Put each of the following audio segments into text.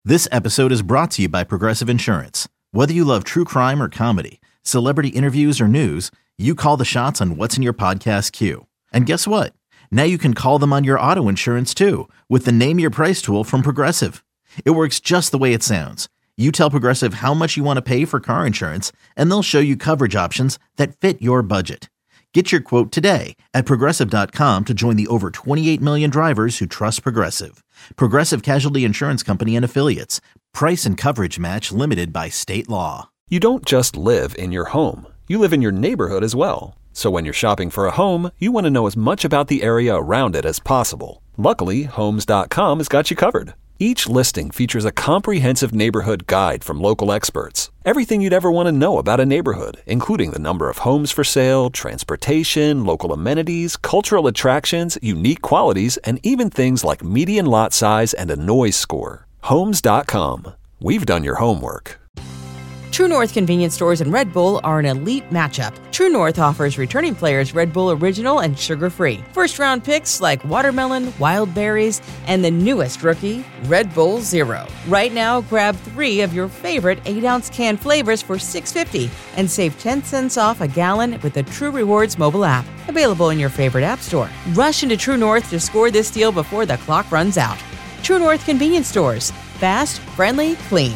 This episode is brought to you by Progressive Insurance. Whether you love true crime or comedy, celebrity interviews or news, you call the shots on what's in your podcast queue. And guess what? Now you can call them on your auto insurance too with the Name Your Price tool from Progressive. It works just the way it sounds. You tell Progressive how much you want to pay for car insurance, and they'll show you coverage options that fit your budget. Get your quote today at Progressive.com to join the over 28 million drivers who trust Progressive. Progressive Casualty Insurance Company and Affiliates. Price and coverage match limited by state law. You don't just live in your home. You live in your neighborhood as well. So when you're shopping for a home, you want to know as much about the area around it as possible. Luckily, Homes.com has got you covered. Each listing features a comprehensive neighborhood guide from local experts. Everything you'd ever want to know about a neighborhood, including the number of homes for sale, transportation, local amenities, cultural attractions, unique qualities, and even things like median lot size and a noise score. Homes.com. We've done your homework. True North convenience stores and Red Bull are an elite matchup. True North offers returning players Red Bull Original and sugar-free. First-round picks like watermelon, wild berries, and the newest rookie, Red Bull Zero. Right now, grab 3 of your favorite 8-ounce can flavors for $6.50 and save 10 cents off a gallon with the True Rewards mobile app. Available in your favorite app store. Rush into True North to score this deal before the clock runs out. True North convenience stores. Fast, friendly, clean.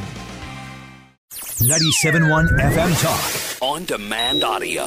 97.1 FM Talk. On demand audio.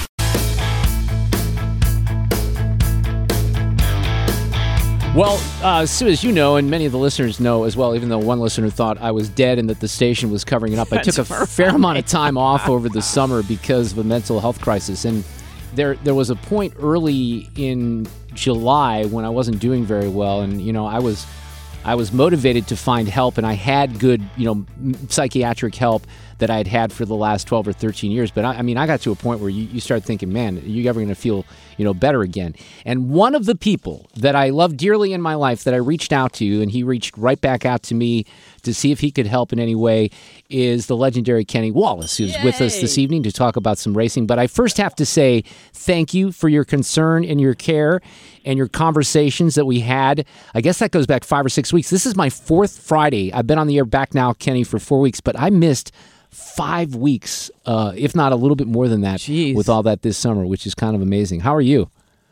Well, Sue, as you know, and many of the listeners know as well, even though one listener thought I was dead and that the station was covering it up, I took a fair amount of time off over the summer because of a mental health crisis. And there was a point early in July when I wasn't doing very well, and I was motivated to find help, and I had good, psychiatric help that I'd had for the last 12 or 13 years. But I got to a point where you start thinking, man, are you ever going to feel, better again? And one of the people that I love dearly in my life that I reached out to, and he reached right back out to me to see if he could help in any way, is the legendary Kenny Wallace, who's with us this evening to talk about some racing. But I first have to say thank you for your concern and your care and your conversations that we had. I guess that goes back 5 or 6 weeks. This is my 4th Friday. I've been on the air back now, Kenny, for 4 weeks, but I missed 5 weeks, if not a little bit more than that, with all that this summer, which is kind of amazing. How are you?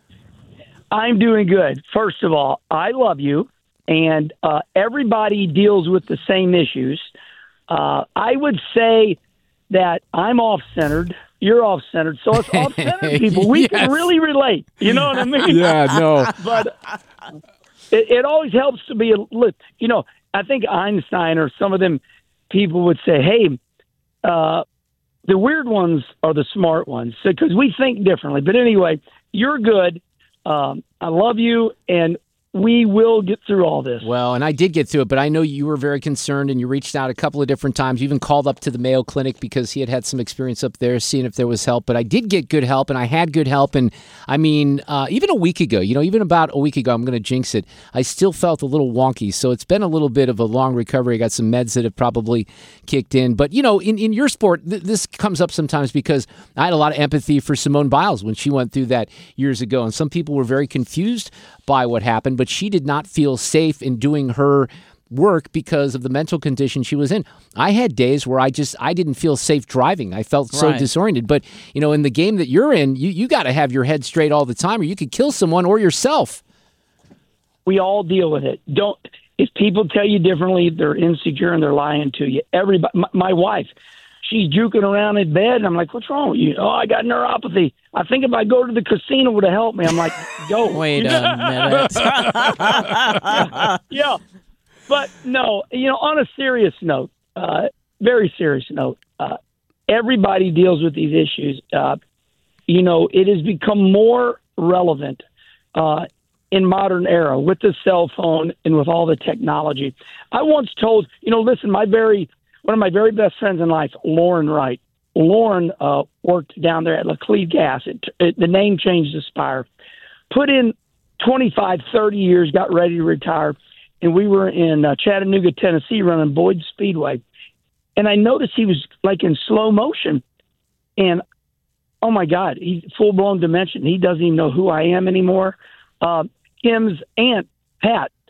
I'm doing good. First of all, I love you, and everybody deals with the same issues. I would say that I'm off-centered. You're off-centered. So it's off-centered people. We can really relate. You know what I mean? Yeah, no. But it always helps to be I think Einstein or some of them people would say, hey, the weird ones are the smart ones because we think differently. But anyway, you're good. I love you, and we will get through all this. Well, and I did get through it, but I know you were very concerned, and you reached out a couple of different times. You even called up to the Mayo Clinic because he had some experience up there, seeing if there was help. But I did get good help, and I had good help. And, even a week ago, even about a week ago, I'm going to jinx it, I still felt a little wonky. So it's been a little bit of a long recovery. I got some meds that have probably kicked in. But, in your sport, this comes up sometimes because I had a lot of empathy for Simone Biles when she went through that years ago. And some people were very confused by what happened, but she did not feel safe in doing her work because of the mental condition she was in. I had days where I didn't feel safe driving. I felt so disoriented. But, in the game that you're in, you got to have your head straight all the time or you could kill someone or yourself. We all deal with it. If people tell you differently, they're insecure and they're lying to you. Everybody, my wife, she's juking around in bed, and I'm like, what's wrong with you? Oh, I got neuropathy. I think if I go to the casino to help me, I'm like, go. Wait a minute. Yeah. But no, on a serious note, very serious note, everybody deals with these issues. It has become more relevant in modern era with the cell phone and with all the technology. I once told, listen, one of my very best friends in life, Lauren Wright. Lauren worked down there at Laclede Gas. The name changed to Spire. Put in 25, 30 years, got ready to retire. And we were in Chattanooga, Tennessee, running Boyd Speedway. And I noticed he was like in slow motion. And, oh, my God, he's full-blown dementia. He doesn't even know who I am anymore. Kim's aunt, Pat,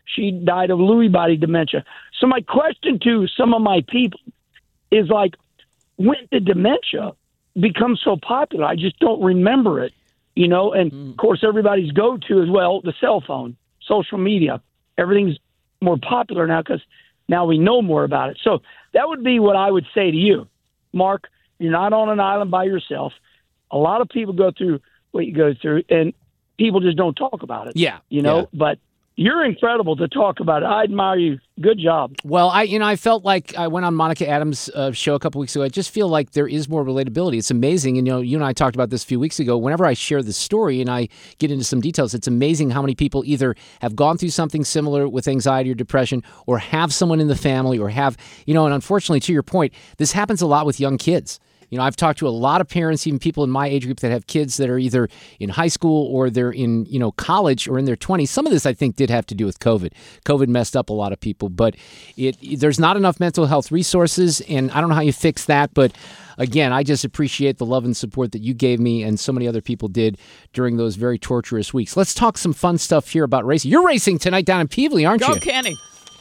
She died of Lewy body dementia. So my question to some of my people is like, when did dementia become so popular? I just don't remember it, you know. And of course, everybody's go-to as well, the cell phone, social media. Everything's more popular now because now we know more about it. So that would be what I would say to you, Mark. You're not on an island by yourself. A lot of people go through what you go through, and people just don't talk about it. Yeah, you know. yeah. But you're incredible to talk about it. I admire you. Good job. Well, I felt like I went on Monica Adams' show a couple weeks ago. I just feel like there is more relatability. It's amazing. And, you and I talked about this a few weeks ago. Whenever I share this story and I get into some details, it's amazing how many people either have gone through something similar with anxiety or depression or have someone in the family or have, and unfortunately, to your point, this happens a lot with young kids. I've talked to a lot of parents, even people in my age group that have kids that are either in high school or they're in, college or in their 20s. Some of this, I think, did have to do with COVID. COVID messed up a lot of people, but there's not enough mental health resources, and I don't know how you fix that, but again, I just appreciate the love and support that you gave me and so many other people did during those very torturous weeks. Let's talk some fun stuff here about racing. You're racing tonight down in Peevely, aren't you? Go, Kenny.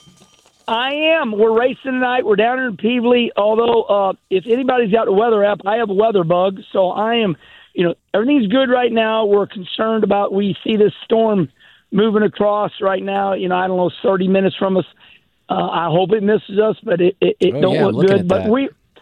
I am. We're racing tonight. We're down here in Peevely. Although, if anybody's got the weather app, I have a weather bug. So I am, everything's good right now. We're concerned about, we see this storm moving across right now, I don't know, 30 minutes from us. I hope it misses us, but it don't look good. But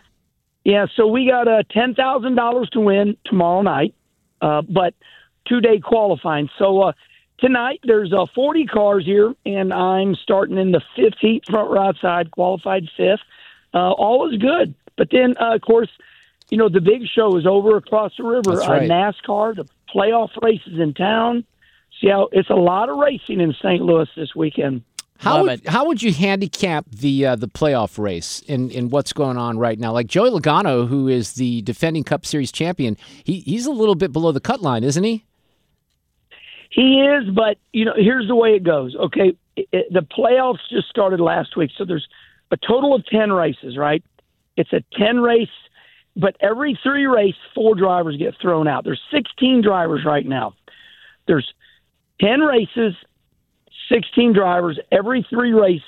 so we got $10,000 to win tomorrow night, but 2-day qualifying. So, tonight, there's 40 cars here, and I'm starting in the 5th heat, front right side, qualified 5th. All is good. But then, of course, the big show is over across the river. That's right. NASCAR, the playoff races in town. See how it's a lot of racing in St. Louis this weekend. How would you handicap the playoff race in what's going on right now? Like Joey Logano, who is the defending Cup Series champion, he's a little bit below the cut line, isn't he? He is, but, here's the way it goes. Okay, the playoffs just started last week, so there's a total of 10 races, right? It's a 10-race, but every 3 race, 4 drivers get thrown out. There's 16 drivers right now. There's 10 races, 16 drivers. Every 3 race,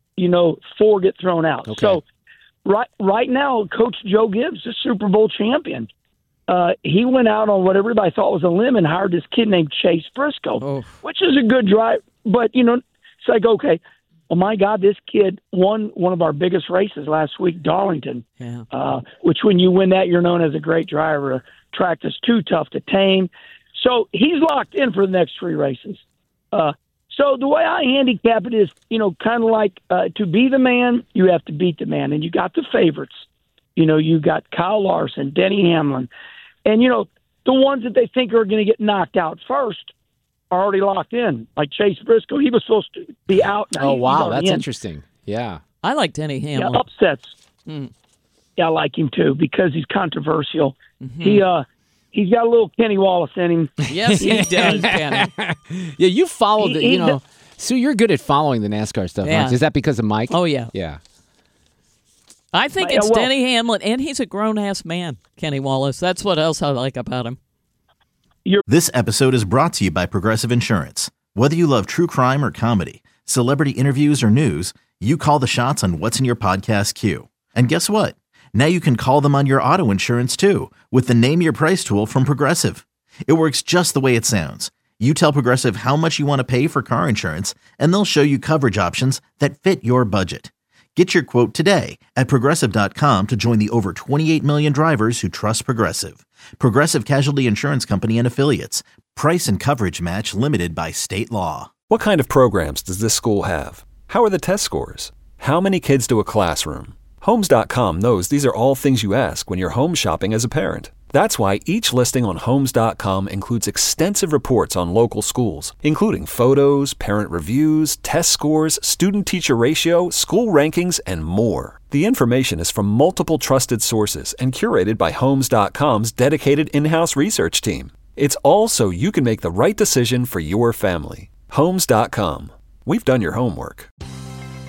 4 get thrown out. Okay. So right now, Coach Joe Gibbs, the Super Bowl champion, he went out on what everybody thought was a limb and hired this kid named Chase Briscoe, which is a good drive. But, it's like, okay, oh, my God, this kid won one of our biggest races last week, Darlington, which when you win that, you're known as a great driver. A track that's too tough to tame. So he's locked in for the next 3 races. So the way I handicap it is, kind of like to be the man, you have to beat the man. And you got the favorites. You got Kyle Larson, Denny Hamlin. And, the ones that they think are going to get knocked out first are already locked in. Like Chase Briscoe, he was supposed to be out. Now wow, that's interesting. Yeah. I like Denny Hamlin. Yeah, upsets. Yeah, I like him too because he's controversial. Mm-hmm. He's got a little Kenny Wallace in him. Yes, he does, Kenny. Yeah, you followed it, Sue, you're good at following the NASCAR stuff, aren't you? Is that because of Mike? Oh, yeah. Yeah. I think it's Denny Hamlin, and he's a grown-ass man, Kenny Wallace. That's what else I like about him. This episode is brought to you by Progressive Insurance. Whether you love true crime or comedy, celebrity interviews or news, you call the shots on what's in your podcast queue. And guess what? Now you can call them on your auto insurance, too, with the Name Your Price tool from Progressive. It works just the way it sounds. You tell Progressive how much you want to pay for car insurance, and they'll show you coverage options that fit your budget. Get your quote today at Progressive.com to join the over 28 million drivers who trust Progressive. Progressive Casualty Insurance Company and Affiliates. Price and coverage match limited by state law. What kind of programs does this school have? How are the test scores? How many kids do a classroom? Homes.com knows these are all things you ask when you're home shopping as a parent. That's why each listing on Homes.com includes extensive reports on local schools, including photos, parent reviews, test scores, student-teacher ratio, school rankings, and more. The information is from multiple trusted sources and curated by Homes.com's dedicated in-house research team. It's all so you can make the right decision for your family. Homes.com. We've done your homework.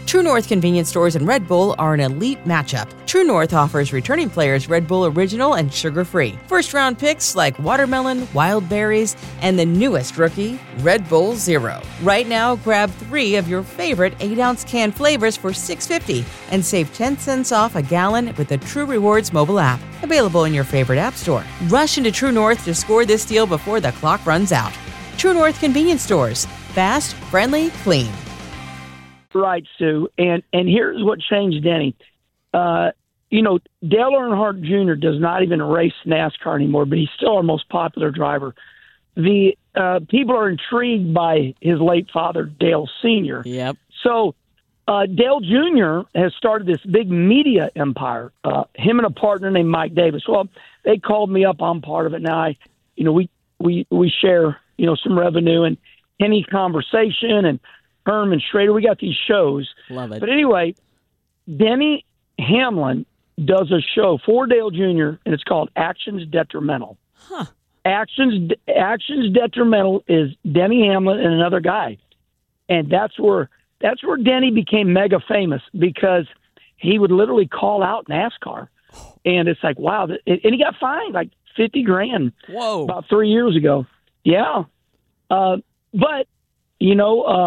True North convenience stores and Red Bull are an elite matchup. True North offers returning players Red Bull Original and sugar-free. First-round picks like watermelon, wild berries, and the newest rookie, Red Bull Zero. Right now, grab 3 of your favorite 8-ounce can flavors for $6.50 and save 10 cents off a gallon with the True Rewards mobile app. Available in your favorite app store. Rush into True North to score this deal before the clock runs out. True North convenience stores. Fast, friendly, clean. Right, Sue. And here's what changed Denny. Dale Earnhardt Jr. does not even race NASCAR anymore, but he's still our most popular driver. The people are intrigued by his late father, Dale Sr. Yep. So Dale Jr. has started this big media empire. Him and a partner named Mike Davis. Well, they called me up. I'm part of it now. We share some revenue, and Kenny Conversation and Herman Schrader. We got these shows. Love it. But anyway, Denny Hamlin does a show for Dale Jr. and it's called Actions Detrimental. Huh. Actions Detrimental is Denny Hamlin and another guy, and that's where Denny became mega famous because he would literally call out NASCAR, and it's like wow, and he got fined like $50,000. Whoa! About 3 years ago. Yeah, but he's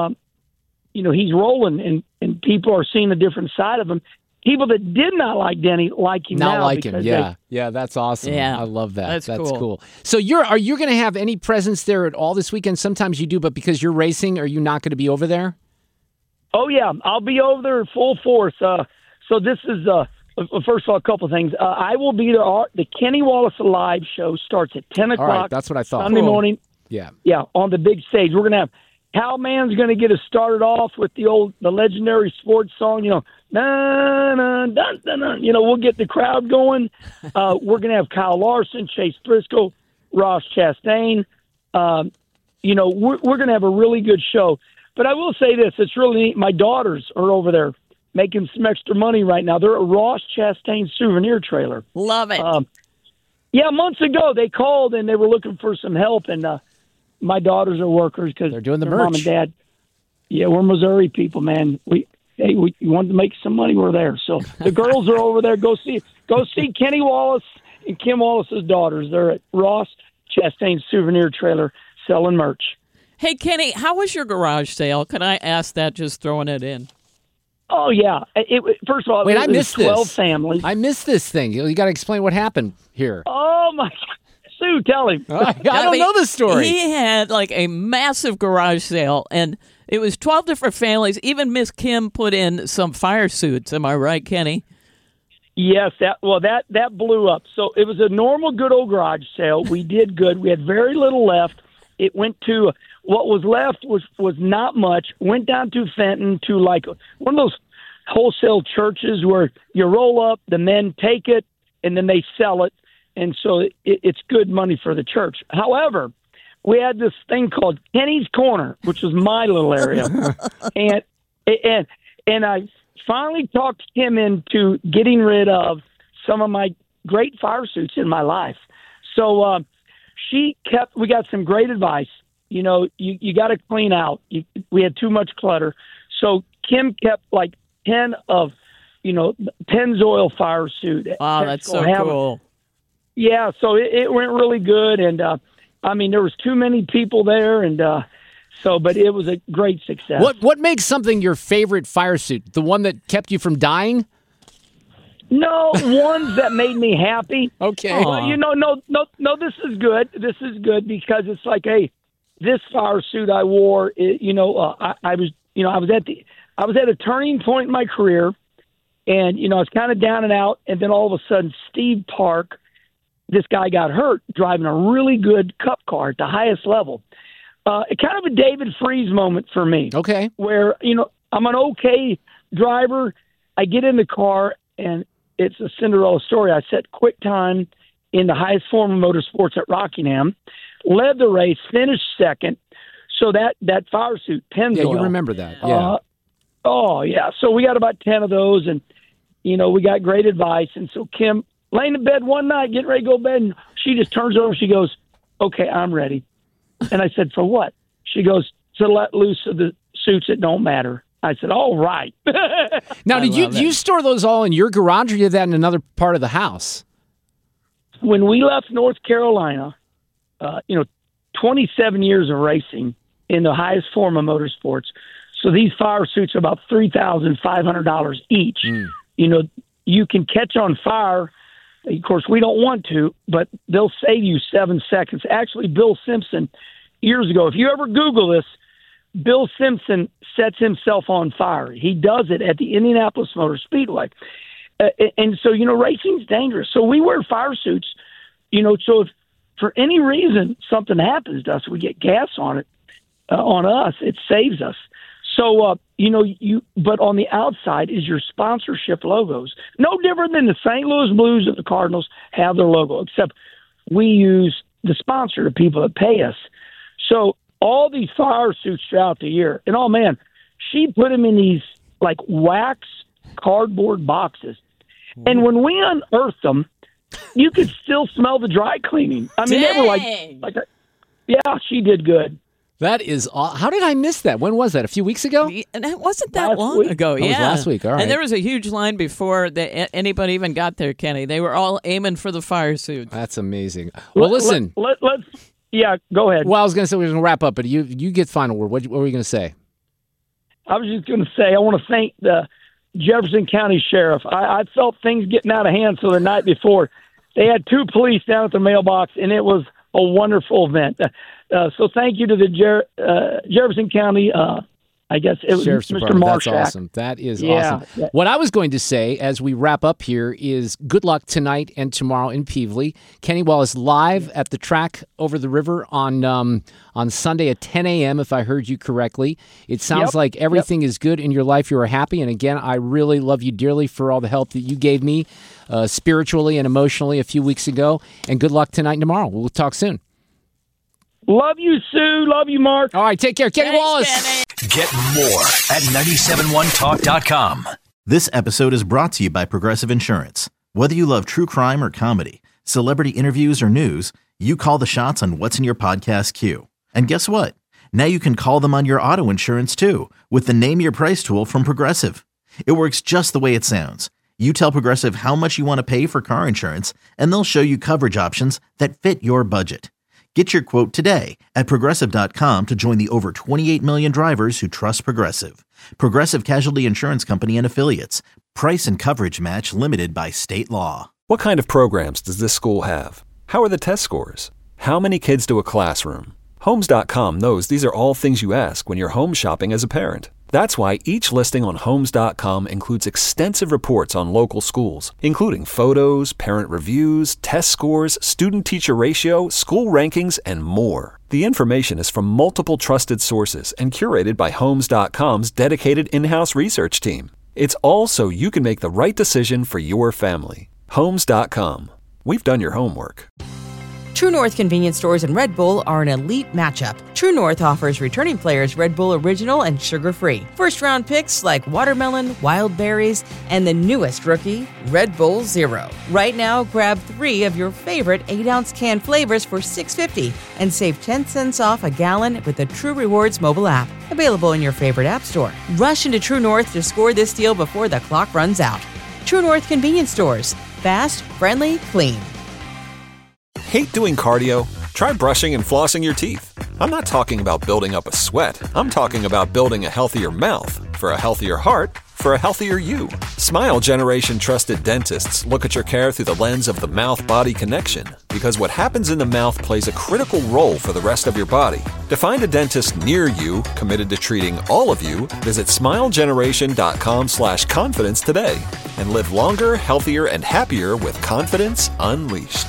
rolling, and people are seeing a different side of him. People that did not like Denny like him now. Not like him, yeah. Yeah, that's awesome. Yeah. I love that. That's cool. So are you going to have any presence there at all this weekend? Sometimes you do, but because you're racing, are you not going to be over there? Oh, yeah. I'll be over there full force. So this is, first of all, a couple of things. I will be there. The Kenny Wallace Live show starts at 10 o'clock. All right, that's what I thought. Sunday morning. Yeah. Yeah, on the big stage. We're going to have Cowman's going to get us started off with the legendary sports song, na na dun, dun, dun. We'll get the crowd going. We're going to have Kyle Larson, Chase Briscoe, Ross Chastain. We're going to have a really good show. But I will say this: it's really neat. My daughters are over there making some extra money right now. They're at Ross Chastain souvenir trailer. Love it. Months ago they called and they were looking for some help, and my daughters are workers because they're doing the merch. Mom and Dad. Yeah, we're Missouri people, man. We wanted to make some money. We're there. So the girls are over there. Go see Kenny Wallace and Kim Wallace's daughters. They're at Ross Chastain souvenir trailer selling merch. Hey, Kenny, how was your garage sale? Can I ask that, just throwing it in? Oh, yeah. First of all, I missed 12 families. I missed this thing. You got to explain what happened here. Oh, my God. Sue, tell him. I don't know the story. He had like a massive garage sale, and it was 12 different families. Even Miss Kim put in some fire suits. Am I right, Kenny? Yes, that blew up. So it was a normal good old garage sale. We did good. We had very little left. It went to what was left was not much. Went down to Fenton to like one of those wholesale churches where you roll up, the men take it, and then they sell it. And so it's good money for the church. However, we had this thing called Kenny's Corner, which was my little area. and I finally talked him into getting rid of some of my great fire suits in my life. So we got some great advice. You got to clean out. We had too much clutter. So Kim kept like 10 of, Pennzoil fire suit. Wow, that's so cool. Yeah, so it went really good, and there was too many people there, and but it was a great success. What makes something your favorite fire suit? The one that kept you from dying? No, ones that made me happy. Okay. Well, no, this is good. This is good because it's like, hey, this fire suit I wore. I was at a turning point in my career, and I was kind of down and out, and then all of a sudden, Steve Park. This guy got hurt driving a really good cup car at the highest level. Kind of a David Freese moment for me. Okay. Where, I'm an okay driver. I get in the car, and it's a Cinderella story. I set quick time in the highest form of motorsports at Rockingham, led the race, finished second. So that fire suit, Pennzoil. Yeah, you remember that. Yeah. Oh, yeah. So we got about 10 of those, and, we got great advice. And so Kim, laying in bed one night, getting ready to go to bed, and she just turns over. She goes, "Okay, I'm ready." And I said, "For what?" She goes, "To let loose of the suits that don't matter." I said, all right. Now, do you store those all in your garage, or you did that in another part of the house? When we left North Carolina, 27 years of racing in the highest form of motorsports. So these fire suits are about $3,500 each. You can catch on fire. Of course, we don't want to, but they'll save you 7 seconds. Actually, Bill Simpson, years ago, if you ever Google this, Bill Simpson sets himself on fire. He does it at the Indianapolis Motor Speedway. And so, racing's dangerous. So we wear fire suits, so if for any reason something happens to us, we get gas on us, it saves us. So, but on the outside is your sponsorship logos. No different than the St. Louis Blues and the Cardinals have their logo, except we use the sponsor, the people that pay us. So all these fire suits throughout the year, and oh man, she put them in these like wax cardboard boxes. And when we unearthed them, you could still smell the dry cleaning. I mean, they were yeah, she did good. That is, how did I miss that? When was that? A few weeks ago? And it wasn't that long ago. That was last week. All right. And there was a huge line before anybody even got there, Kenny. They were all aiming for the fire suits. That's amazing. Well, listen. Let's go ahead. Well, I was going to say we were going to wrap up, but you get final word. What were you going to say? I was just going to say I want to thank the Jefferson County Sheriff. I felt things getting out of hand, so the night before they had 2 police down at the mailbox, and it was a wonderful event. So thank you to the Jefferson County, I guess it was Sheriff's Mr. Department. Marshak. That's awesome. That is awesome. Yeah. What I was going to say as we wrap up here is good luck tonight and tomorrow in Pevely. Kenny Wallace live at the track over the river on Sunday at 10 a.m., if I heard you correctly. It sounds like everything is good in your life. You are happy. And again, I really love you dearly for all the help that you gave me spiritually and emotionally a few weeks ago. And good luck tonight and tomorrow. We'll talk soon. Love you, Sue. Love you, Mark. All right, take care. Kenny Wallace. Kenny. Get more at 971talk.com. This episode is brought to you by Progressive Insurance. Whether you love true crime or comedy, celebrity interviews or news, you call the shots on what's in your podcast queue. And guess what? Now you can call them on your auto insurance too with the Name Your Price tool from Progressive. It works just the way it sounds. You tell Progressive how much you want to pay for car insurance, and they'll show you coverage options that fit your budget. Get your quote today at Progressive.com to join the over 28 million drivers who trust Progressive. Progressive Casualty Insurance Company and Affiliates. Price and coverage match limited by state law. What kind of programs does this school have? How are the test scores? How many kids do a classroom? Homes.com knows these are all things you ask when you're home shopping as a parent. That's why each listing on Homes.com includes extensive reports on local schools, including photos, parent reviews, test scores, student-teacher ratio, school rankings, and more. The information is from multiple trusted sources and curated by Homes.com's dedicated in-house research team. It's all so you can make the right decision for your family. Homes.com. We've done your homework. True North convenience stores and Red Bull are an elite matchup. True North offers returning players Red Bull Original and sugar-free. First-round picks like watermelon, wild berries, and the newest rookie, Red Bull Zero. Right now, grab 3 of your favorite 8-ounce can flavors for $6.50 and save 10 cents off a gallon with the True Rewards mobile app. Available in your favorite app store. Rush into True North to score this deal before the clock runs out. True North convenience stores. Fast, friendly, clean. Hate doing cardio? Try brushing and flossing your teeth. I'm not talking about building up a sweat. I'm talking about building a healthier mouth. For a healthier heart, for a healthier you. Smile Generation trusted dentists look at your care through the lens of the mouth-body connection, because what happens in the mouth plays a critical role for the rest of your body. To find a dentist near you committed to treating all of you, visit smilegeneration.com/confidence today and live longer, healthier, and happier with confidence unleashed.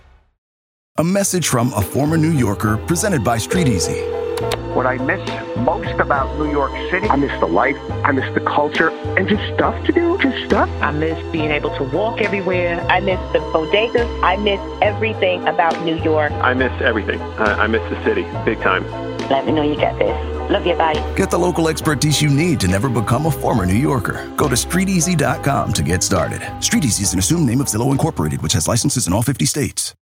A message from a former New Yorker presented by Street Easy. What I miss most about New York City, I miss the life, I miss the culture, and just stuff to do, just stuff. I miss being able to walk everywhere. I miss the bodegas. I miss everything about New York. I miss everything. I miss the city, big time. Let me know you got this. Love you, bye. Get the local expertise you need to never become a former New Yorker. Go to StreetEasy.com to get started. Street Easy is an assumed name of Zillow Incorporated, which has licenses in all 50 states.